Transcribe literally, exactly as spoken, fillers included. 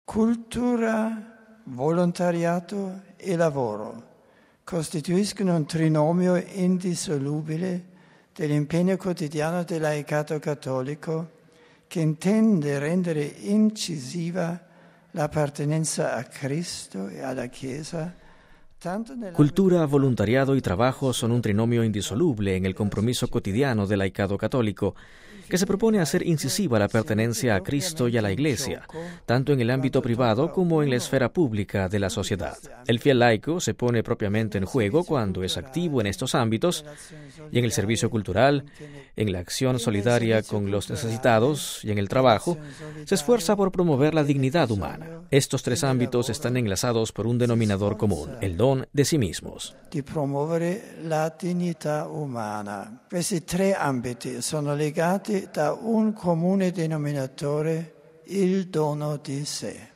Cultura, volontariato e lavoro costituiscono un trinomio indissolubile dell'impegno quotidiano del laicato cattolico che intende rendere incisiva l'appartenenza a Cristo e alla Chiesa. Cultura, voluntariado y trabajo son un trinomio indisoluble en el compromiso cotidiano del laicado católico, que se propone hacer incisiva la pertenencia a Cristo y a la Iglesia, tanto en el ámbito privado como en la esfera pública de la sociedad. El fiel laico se pone propiamente en juego cuando es activo en estos ámbitos y en el servicio cultural, en la acción solidaria con los necesitados y en el trabajo, se esfuerza por promover la dignidad humana. Estos tres ámbitos están enlazados por un denominador común, el don de sí mismos. Di promuovere la dignità umana. Questi tre ambiti sono legati da un comune denominatore, il dono di sé.